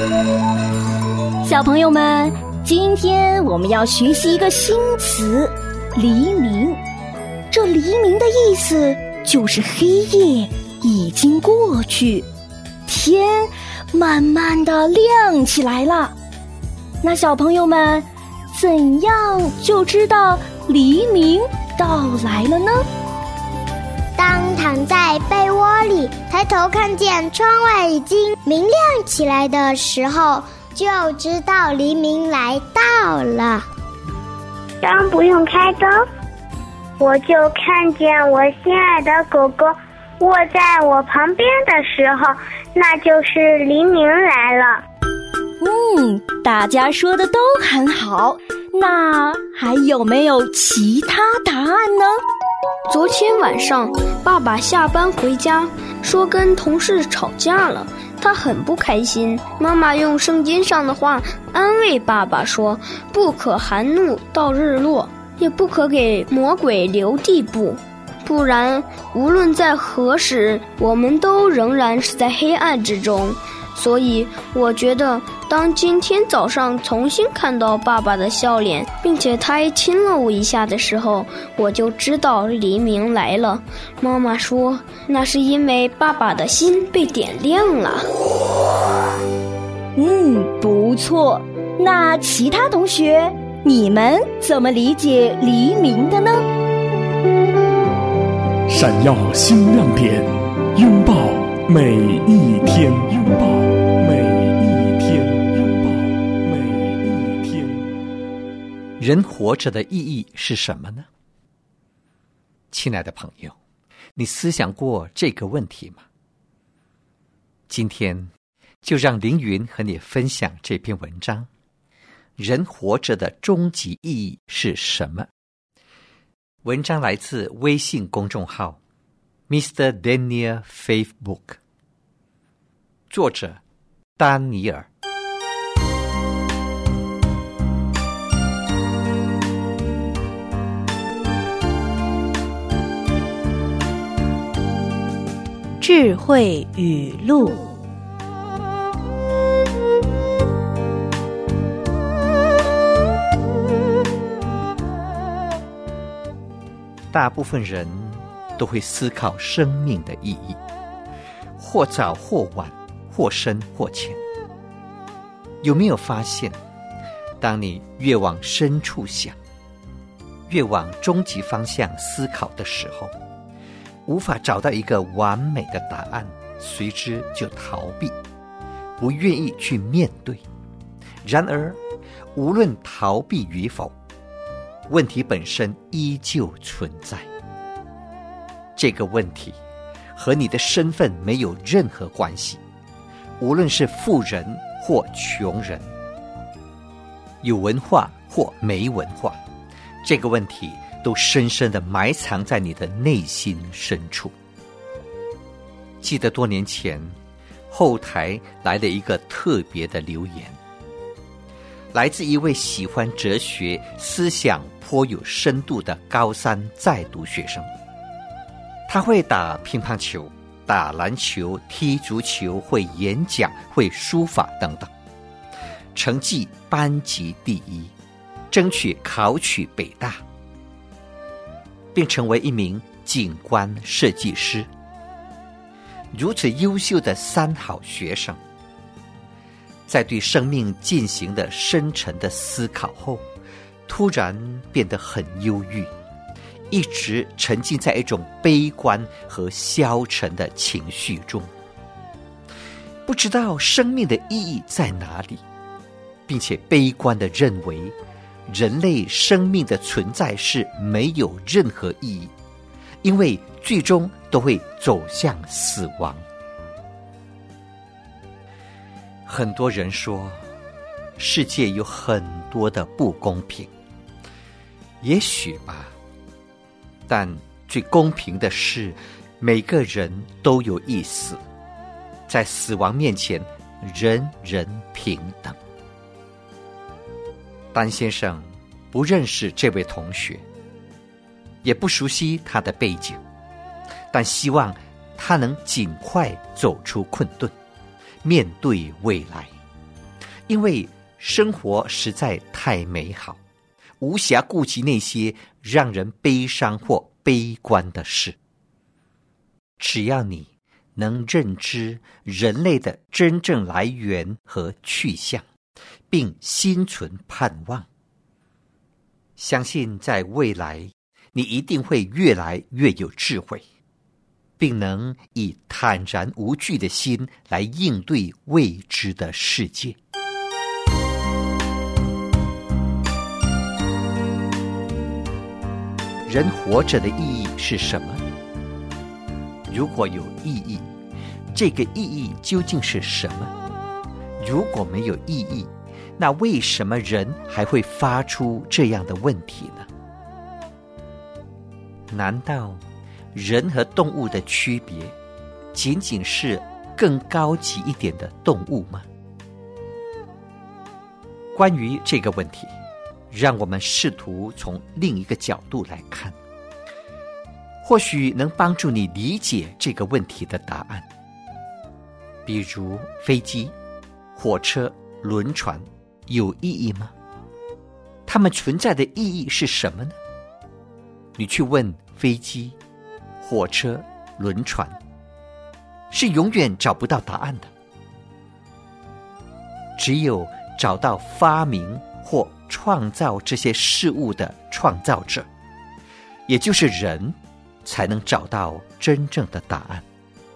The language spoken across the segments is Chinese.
小朋友们，今天我们要学习一个新词——黎明。这黎明的意思就是黑夜已经过去，天慢慢地亮起来了。那小朋友们，怎样就知道黎明到来了呢？ 当躺在被窝里，抬头看见窗外已经明亮起来的时候，就知道黎明来到了。 当不用开灯，我就看见我心爱的狗狗卧在我旁边的时候，那就是黎明来了。 大家说的都很好，那还有没有其他答案呢？ 昨天晚上，爸爸下班回家，说跟同事吵架了，他很不开心。妈妈用圣经上的话安慰爸爸说：不可含怒到日落，也不可给魔鬼留地步，不然无论在何时，我们都仍然是在黑暗之中。所以我觉得，当今天早上重新看到爸爸的笑脸，并且他还亲了我一下的时候，我就知道黎明来了。妈妈说，那是因为爸爸的心被点亮了。 不错。那其他同学，你们怎么理解黎明的呢？ 闪耀新亮点，拥抱每一天，拥抱每一天，拥抱每一天。 人活着的意义是什么呢？亲爱的朋友，你思想过这个问题吗？今天就让凌云和你分享这篇文章，人活着的终极意义是什么？文章来自微信公众号 Mr. Daniel Faith Book， 作者丹尼尔。 智慧语录。 大部分人都会思考生命的意义，或早或晚，或深或浅。有没有发现，当你越往深处想，越往终极方向思考的时候，无法找到一个完美的答案，随之就逃避，不愿意去面对。然而，无论逃避与否，问题本身依旧存在。这个问题和你的身份没有任何关系，无论是富人或穷人，有文化或没文化，这个问题都深深地埋藏在你的内心深处。记得多年前，后台来了一个特别的留言，来自一位喜欢哲学、思想颇有深度的高三在读学生。他会打乒乓球、打篮球、踢足球，会演讲，会书法等等，成绩班级第一，争取考取北大，并成为一名景观设计师。如此优秀的三好学生，在对生命进行了深沉的思考后，突然变得很忧郁，一直沉浸在一种悲观和消沉的情绪中，不知道生命的意义在哪里，并且悲观地认为人类生命的存在是没有任何意义，因为最终都会走向死亡。很多人说，世界有很多的不公平，也许吧，但最公平的是，每个人都有一死，在死亡面前，人人平等。丹先生不认识这位同学，也不熟悉他的背景，但希望他能尽快走出困顿，面对未来。 因为生活实在太美好，无暇顾及那些让人悲伤或悲观的事。只要你能认知人类的真正来源和去向，并心存盼望，相信在未来你一定会越来越有智慧，并能以坦然无惧的心来应对未知的世界。人活着的意义是什么？如果有意义，这个意义究竟是什么？如果没有意义，那为什么人还会发出这样的问题呢？难道人和动物的区别仅仅是更高级一点的动物吗？关于这个问题，让我们试图从另一个角度来看，或许能帮助你理解这个问题的答案。比如飞机、火车、轮船有意义吗？它们存在的意义是什么呢？你去问飞机、火车、轮船，是永远找不到答案的。只有找到发明或创造这些事物的创造者，也就是人，才能找到真正的答案。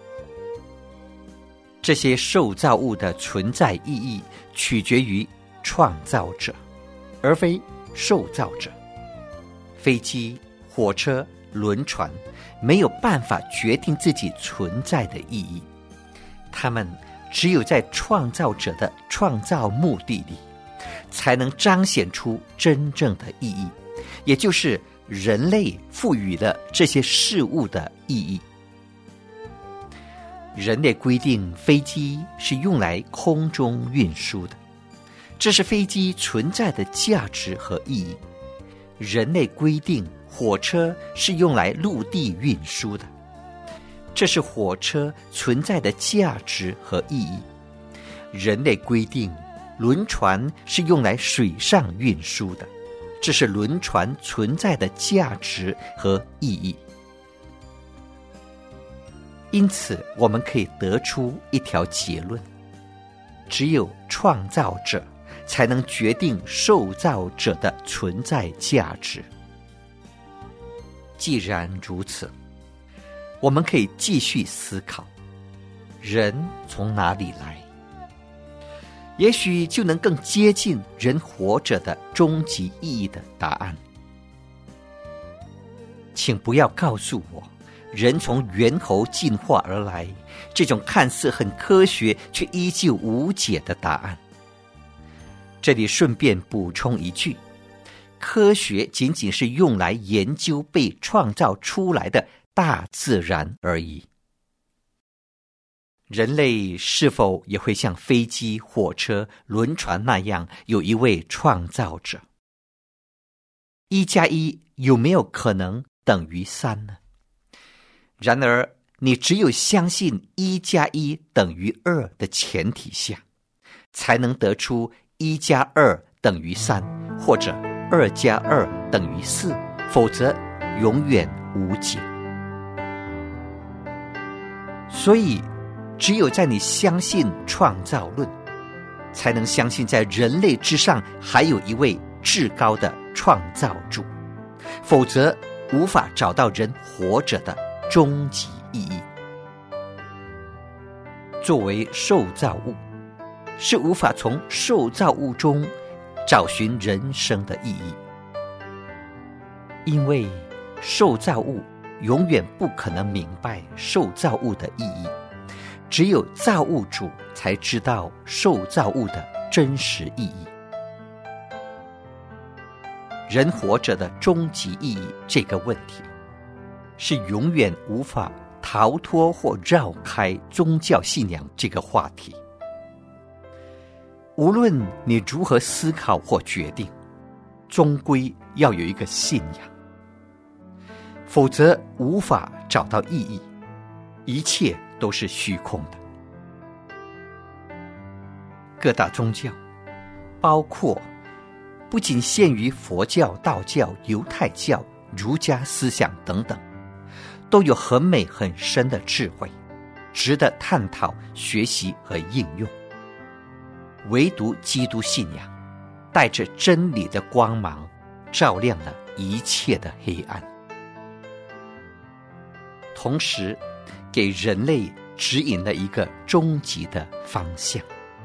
这些受造物的存在意义取决于创造者，而非受造者。飞机、火车、轮船没有办法决定自己存在的意义，它们只有在创造者的创造目的里，才能彰显出真正的意义，也就是人类赋予了这些事物的意义。人类规定飞机是用来空中运输的，这是飞机存在的价值和意义。人类规定火车是用来陆地运输的，这是火车存在的价值和意义。人类规定轮船是用来水上运输的，这是轮船存在的价值和意义。因此，我们可以得出一条结论：只有创造者才能决定受造者的存在价值。既然如此，我们可以继续思考，人从哪里来？也许就能更接近人活着的终极意义的答案。请不要告诉我，人从猿猴进化而来，这种看似很科学却依旧无解的答案。这里顺便补充一句，科学仅仅是用来研究被创造出来的大自然而已。人类是否也会像飞机、火车、轮船那样有一位创造者？1+1有没有可能等于3呢？然而，你只有相信1+1等于2的前提下，才能得出1+2等于3，或者2+2等于4，否则永远无解。所以，只有在你相信创造论，才能相信在人类之上还有一位至高的创造主，否则无法找到人活着的终极意义。作为受造物，是无法从受造物中找寻人生的意义，因为受造物永远不可能明白受造物的意义，只有造物主才知道受造物的真实意义。人活着的终极意义这个问题，是永远无法逃脱或绕开宗教信仰这个话题。无论你如何思考或决定，终归要有一个信仰，否则无法找到意义，一切都是虚空的。各大宗教包括不仅限于佛教、道教、犹太教、儒家思想等等，都有很美很深的智慧，值得探讨、学习和应用。唯独基督信仰带着真理的光芒，照亮了一切的黑暗，同时给人类指引了一个终极的方向。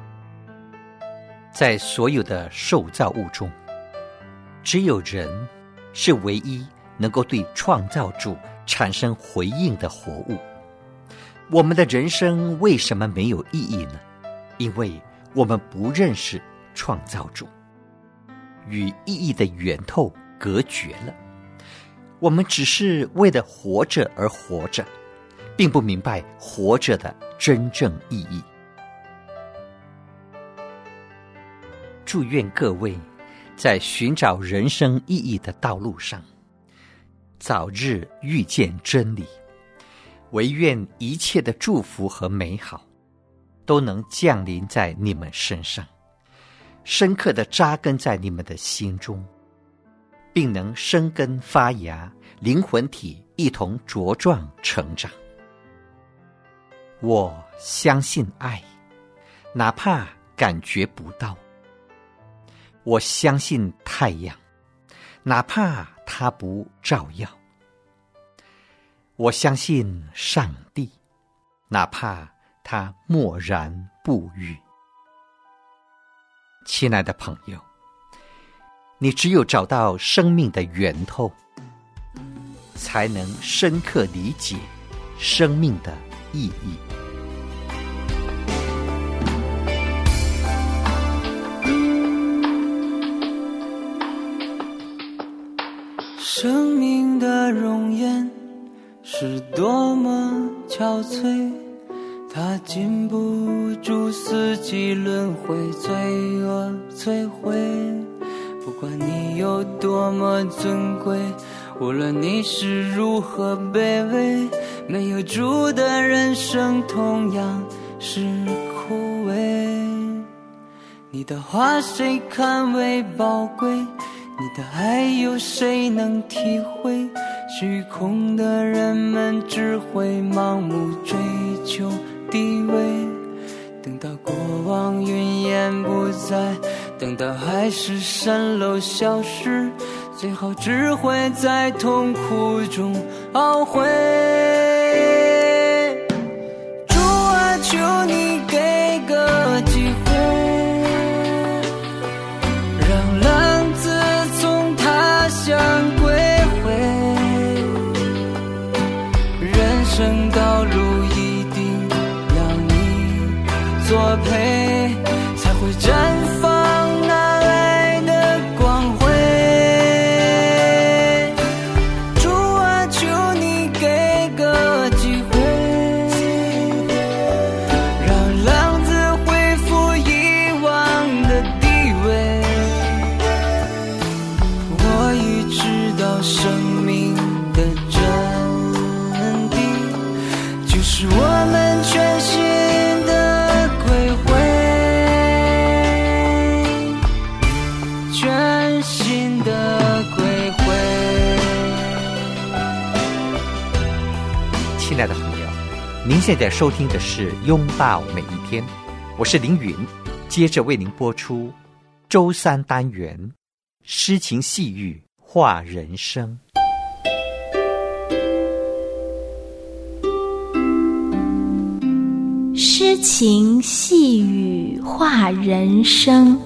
在所有的受造物中，只有人是唯一能够对创造主产生回应的活物。我们的人生为什么没有意义呢？因为我们不认识创造主，与意义的源头隔绝了。我们只是为了活着而活着，并不明白活着的真正意义。祝愿各位在寻找人生意义的道路上，早日遇见真理。唯愿一切的祝福和美好都能降临在你们身上，深刻地扎根在你们的心中，并能生根发芽，灵魂体一同茁壮成长。我相信爱，哪怕感觉不到。我相信太阳，哪怕它不照耀。我相信上帝，哪怕他默然不语。亲爱的朋友，你只有找到生命的源头，才能深刻理解生命的意义。 生命的容颜是多么憔悴，它禁不住四季轮回，罪恶摧毁。不管你有多么尊贵，无论你是如何卑微，没有主的人生同样是枯萎。你的话谁看为宝贵？你的爱有谁能体会？虚空的人们只会盲目追求地位，等到过往云烟不再，等到海市蜃楼消失，最后只会在痛苦中懊悔。主啊，求你给个机会，让浪子从他乡归回，人生道路一定要你作陪，才会绽放那爱的光辉。主啊，求你给个机会，让浪子恢复以往的地位。我已知道生命的真谛，就是我们全心的归回，全心的归回。 亲爱的朋友，您现在收听的是《拥抱每一天》，我是凌云，接着为您播出周三单元诗情细语话人生。 诗情细语话人生。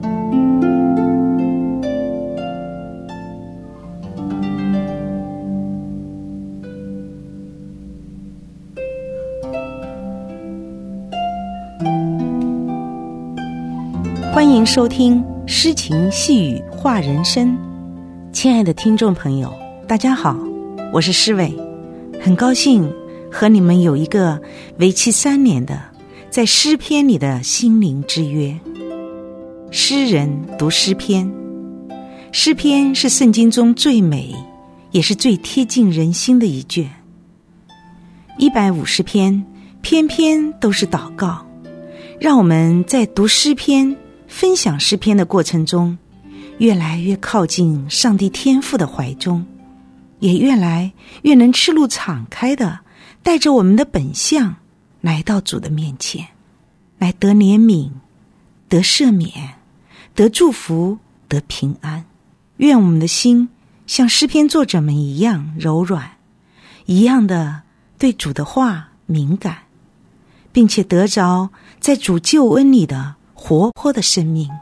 欢迎收听诗情细语话人生。亲爱的听众朋友，大家好，我是诗伟，很高兴和你们有一个为期3年的在诗篇里的心灵之约。诗人读诗篇，诗篇是圣经中最美也是最贴近人心的一卷。150篇篇篇都是祷告，让我们在读诗篇分享诗篇的过程中，越来越靠近上帝天父的怀中，也越来越能赤露敞开的带着我们的本相来到主的面前，来得怜悯，得赦免，得祝福，得平安。愿我们的心像诗篇作者们一样柔软，一样的对主的话敏感，并且得着在主救恩里的活泼的生命。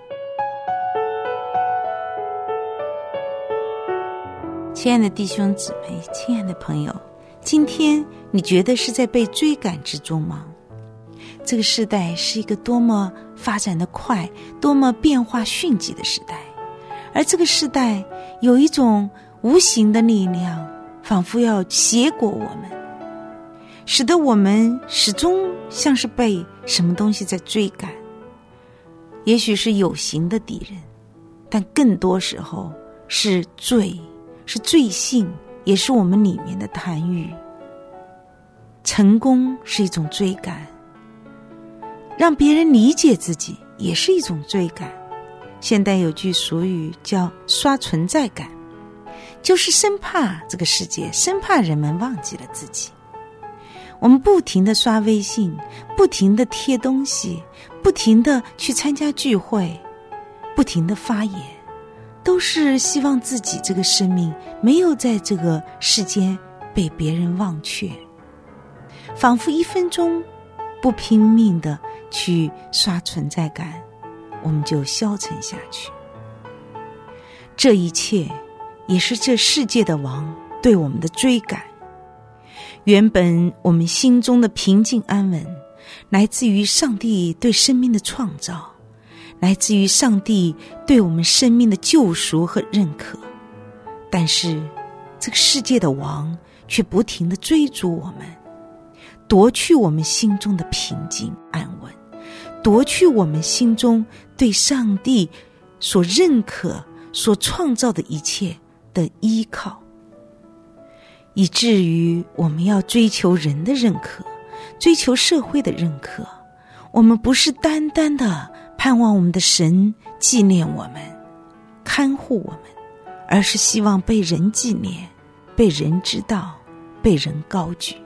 亲爱的弟兄姊妹，亲爱的朋友，今天你觉得是在被追赶之中吗？这个时代是一个多么发展的快，多么变化迅疾的时代，而这个时代有一种无形的力量，仿佛要挟裹我们，使得我们始终像是被什么东西在追赶。也许是有形的敌人，但更多时候是罪，是罪性，也是我们里面的贪欲。成功是一种追赶，让别人理解自己也是一种追赶。现代有句俗语叫刷存在感，就是生怕这个世界，生怕人们忘记了自己。我们不停地刷微信，不停地贴东西，不停地去参加聚会，不停地发言，都是希望自己这个生命没有在这个世间被别人忘却，仿佛1分钟不拼命地去刷存在感，我们就消沉下去。这一切也是这世界的王对我们的追赶。原本我们心中的平静安稳，来自于上帝对生命的创造，来自于上帝对我们生命的救赎和认可。但是这个世界的王却不停地追逐我们，夺去我们心中的平静安稳，夺去我们心中对上帝所认可所创造的一切的依靠，以至于我们要追求人的认可，追求社会的认可。我们不是单单的盼望我们的神纪念我们，看护我们，而是希望被人纪念，被人知道，被人高举。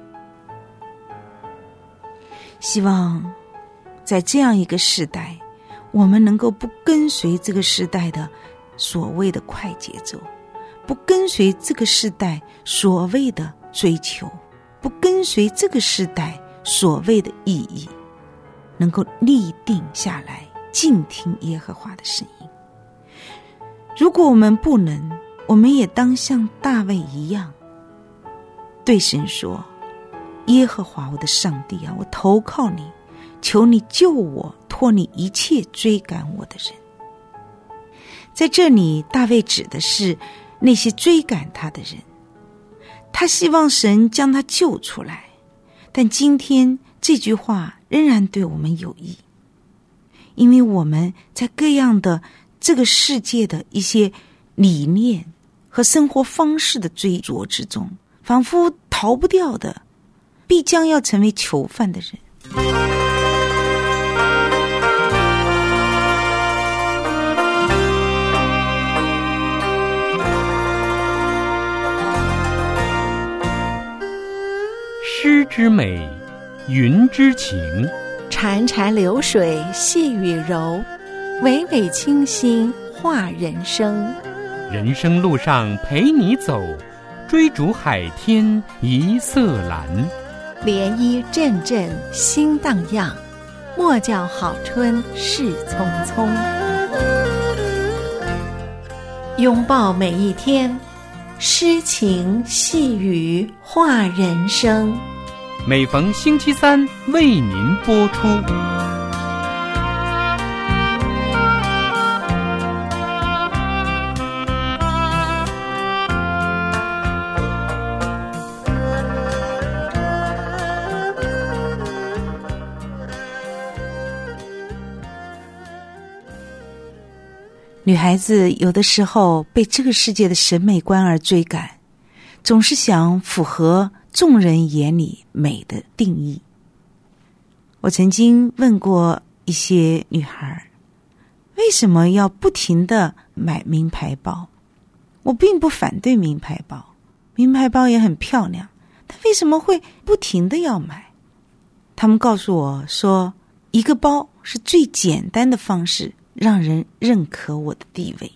希望在这样一个时代，我们能够不跟随这个时代的所谓的快节奏，不跟随这个时代所谓的追求，不跟随这个时代所谓的意义，能够立定下来，静听耶和华的声音。如果我们不能，我们也当像大卫一样，对神说：耶和华我的上帝啊，我投靠你，求你救我，脱离一切追赶我的人。在这里，大卫指的是那些追赶他的人，他希望神将他救出来。但今天这句话仍然对我们有益，因为我们在各样的这个世界的一些理念和生活方式的追逐之中，仿佛逃不掉的，必将要成为囚犯的人。 诗之美，云之情， 潺潺流水细雨柔，娓娓清新画人生。 人生路上陪你走，追逐海天一色蓝。 涟漪阵阵心荡漾，莫教好春事匆匆。拥抱每一天，诗情细语画人生。 每逢星期三为您播出。 女孩子有的时候被这个世界的审美观而追赶，总是想符合众人眼里美的定义。我曾经问过一些女孩， 为什么要不停地买名牌包？我并不反对名牌包，名牌包也很漂亮，但为什么会不停地要买？他们告诉我说，一个包是最简单的方式让人认可我的地位。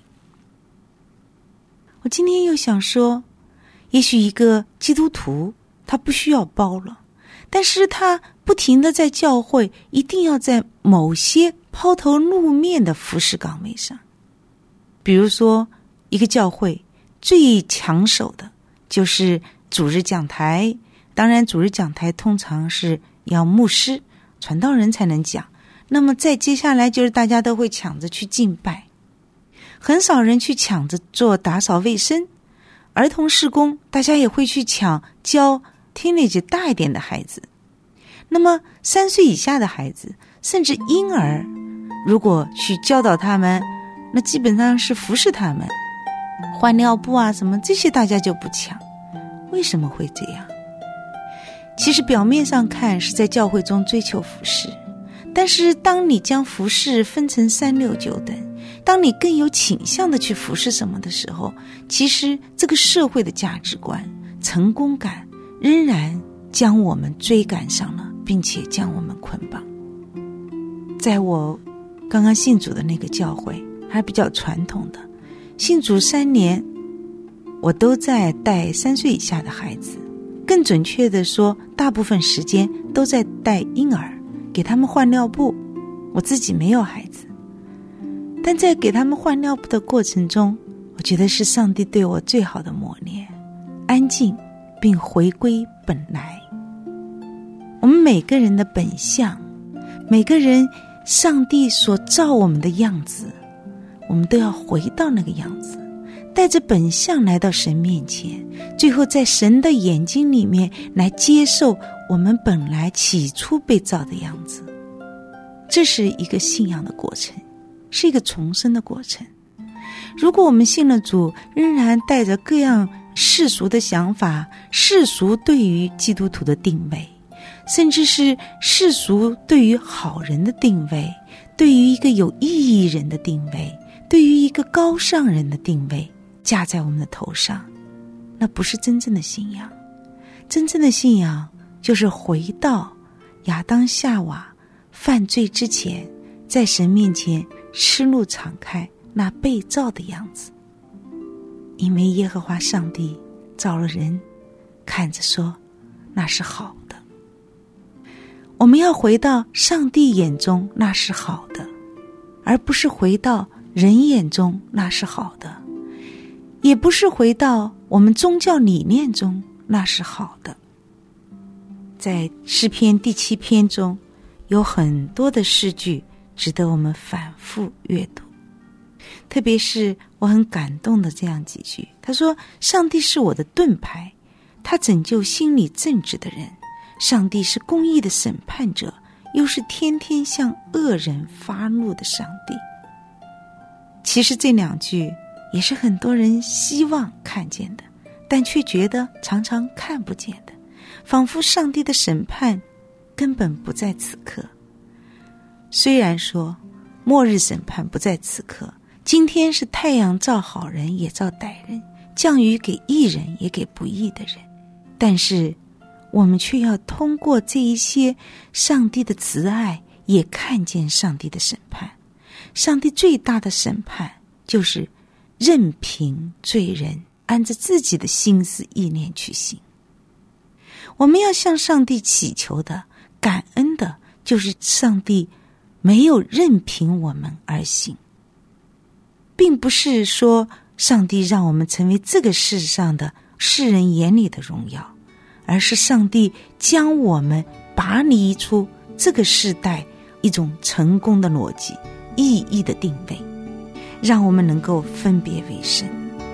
我今天又想说，也许一个基督徒他不需要包了，但是他不停地在教会一定要在某些抛头露面的服事岗位上。比如说一个教会最抢手的就是主日讲台，当然主日讲台通常是要牧师传道人才能讲，那么再接下来就是大家都会抢着去敬拜，很少人去抢着做打扫卫生。儿童事工大家也会去抢教 teenage 大一点的孩子。那么3岁以下的孩子甚至婴儿，如果去教导他们，那基本上是服侍他们，换尿布啊什么这些大家就不抢。为什么会这样？其实表面上看是在教会中追求服侍，但是当你将服侍分成3、6、9等，当你更有倾向的去服侍什么的时候，其实这个社会的价值观、成功感仍然将我们追赶上了，并且将我们捆绑。在我刚刚信主的那个教会还比较传统的，信主3年我都在带3岁以下的孩子，更准确的说大部分时间都在带婴儿，给他们换尿布。我自己没有孩子，但在给他们换尿布的过程中，我觉得是上帝对我最好的磨练，安静并回归本来。我们每个人的本相，每个人上帝所造我们的样子，我们都要回到那个样子，带着本相来到神面前，最后在神的眼睛里面来接受我们本来起初被造的样子。这是一个信仰的过程，是一个重生的过程。如果我们信了主，仍然带着各样世俗的想法，世俗对于基督徒的定位，甚至是世俗对于好人的定位，对于一个有意义人的定位，对于一个高尚人的定位架在我们的头上，那不是真正的信仰。真正的信仰就是回到亚当夏娃犯罪之前，在神面前赤露敞开那被造的样子。因为耶和华上帝造了人，看着说那是好的。我们要回到上帝眼中那是好的，而不是回到人眼中那是好的，也不是回到我们宗教理念中那是好的。在诗篇第7篇中有很多的诗句值得我们反复阅读，特别是我很感动的这样几句。他说，上帝是我的盾牌，他拯救心里正直的人，上帝是公义的审判者，又是天天向恶人发怒的上帝。其实这2句也是很多人希望看见的，但却觉得常常看不见的，仿佛上帝的审判根本不在此刻。虽然说末日审判不在此刻，今天是太阳照好人也照歹人，降雨给义人也给不义的人，但是我们却要通过这一些上帝的慈爱，也看见上帝的审判。上帝最大的审判就是任凭罪人按着自己的心思意念去行。我们要向上帝祈求的、感恩的，就是上帝没有任凭我们而行，并不是说上帝让我们成为这个世上的世人眼里的荣耀，而是上帝将我们拔离出这个世代一种成功的逻辑、意义的定位，让我们能够分别为圣。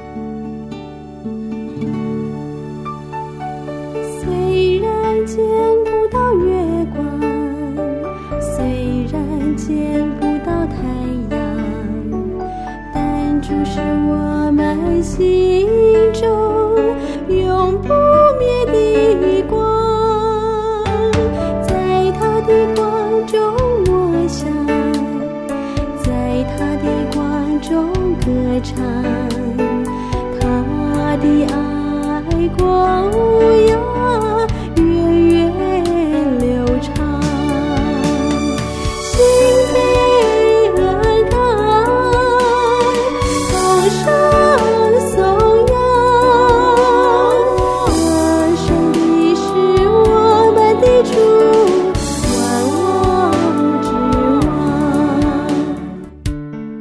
虽然见不到月光，虽然见不到太阳，但注视我们心中永不灭的光。在他的光中我想，在他的唱，他的爱光呀源远流长，心田恩感，高声颂扬，歌声的是我们的主，万王之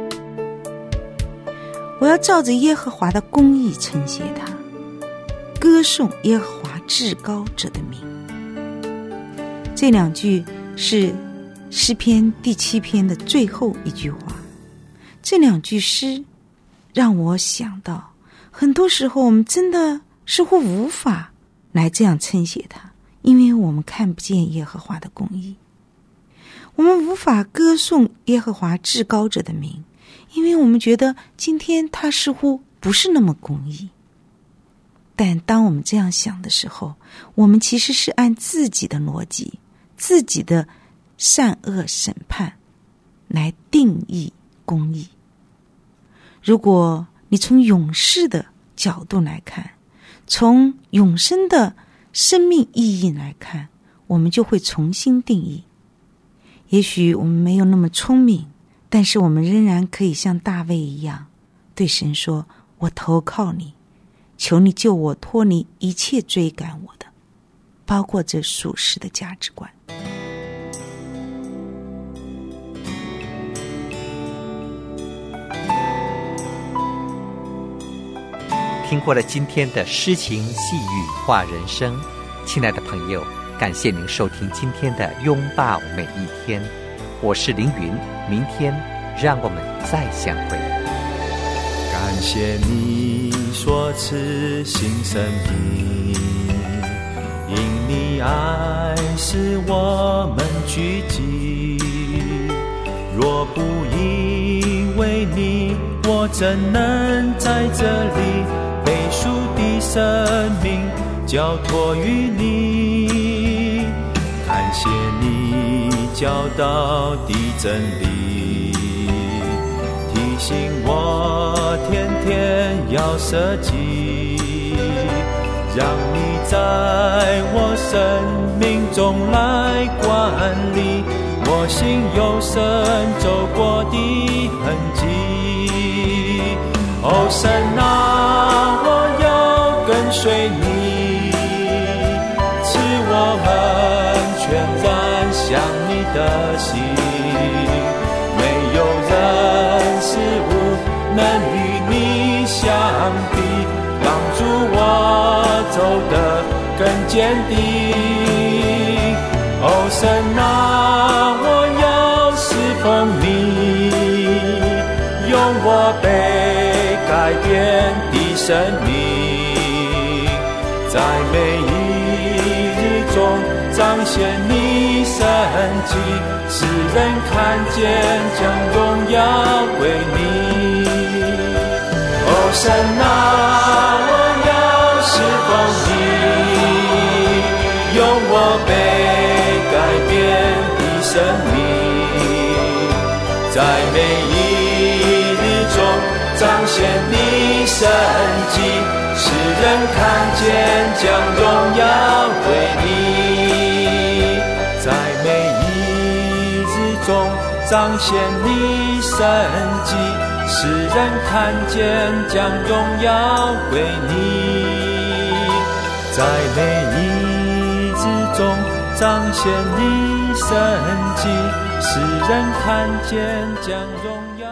王。 我要照着耶和华的公义称谢他，歌颂耶和华至高者的名。这两句是诗篇第7篇的最后一句话。这两句诗让我想到，很多时候我们真的似乎无法来这样称谢他，因为我们看不见耶和华的公义。我们无法歌颂耶和华至高者的名，因为我们觉得今天他似乎不是那么公义。但当我们这样想的时候，我们其实是按自己的逻辑、自己的善恶审判来定义公义。如果你从永世的角度来看，从永生的生命意义来看，我们就会重新定义。也许我们没有那么聪明，但是我们仍然可以像大卫一样对神说，我投靠你，求你救我脱离一切追赶我的，包括这属世的价值观。 听过了今天的诗情细语话人生，亲爱的朋友，感谢您收听今天的拥抱每一天，我是凌云，明天让我们再相会。 感谢你所赐新生命，因你爱使我们聚集，若不因为你，我怎能在这里被赎的生命交托于你？感谢你教导的真理，提醒我天天要舍己，让你在我生命中来管理我心有神走过的痕迹。哦，神啊，我要跟随你，赐我们全然像你的心，没有人事物能与你相比，帮助我走得更坚定。哦，神啊，我要侍奉你，用我被改变的生命，在每一日中彰显你神迹，使人看见将荣耀归你。哦，神啊，我要侍奉你，用我被改变的生命，在每一日中彰显你神迹，使人看见将荣耀归你。在每一日中彰显你神迹，使人看见将荣耀归你。在每一日中彰显你神迹，使人看见将荣耀